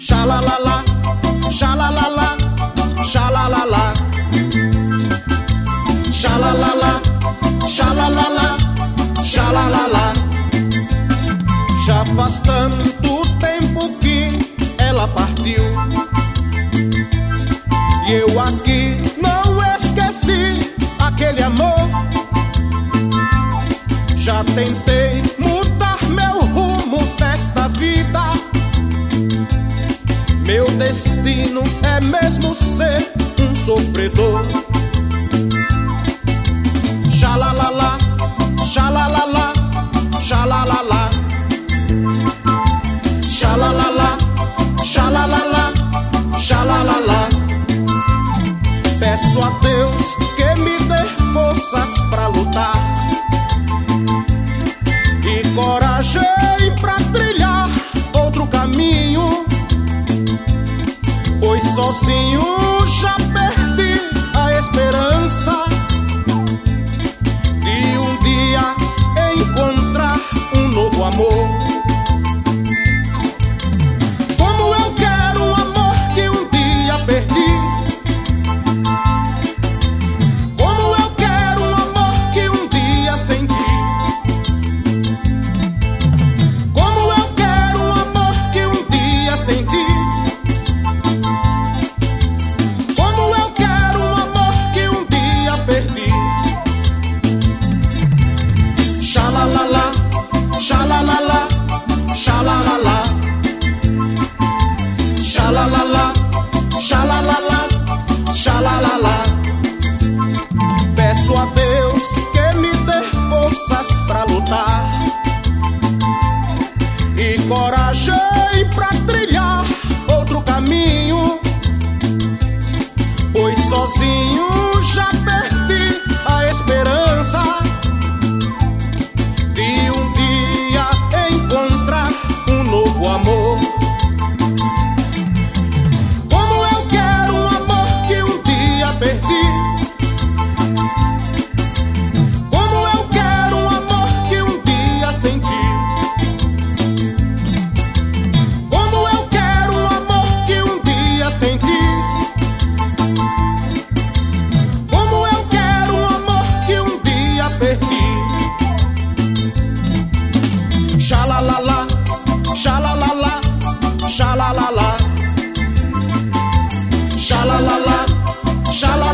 Xalalala, xalalala, xalalala. Xalalala, xalalala, xalalala. Já faz tanto tempo que ela partiu e eu aqui não esqueci aquele amor. Já tentei mudar meu rumo desta vida. Meu destino é mesmo ser um sofredor. Xalalala, xalalala, xalalala. Xalalala, xalalala, xalalala. Peço a Deus que me dê forças pra lutar e coragem pra trilhar outro caminho, pois sozinho já perdi a esperança de um dia encontrar um novo amor. Como eu quero um amor que um dia perdi. Como eu quero um amor que um dia senti. Como eu quero um amor que um dia senti. Como eu quero um amor que um dia perdi. Xalalala, xalalala, xalalala. Xalalala, xalalala, xalalala. Peço a Deus que me dê forças pra lutar e coragem pra trilhar outro caminho, pois sozinho já perdi a esperança de um dia encontrar um novo amor. Como eu quero um amor que um dia perdi. Como eu quero um amor que um dia senti. Como eu quero um amor que um dia senti. Como eu quero um amor que um dia perdi. Xalalala, xalalala, xalalala. Xalalala, xalalala.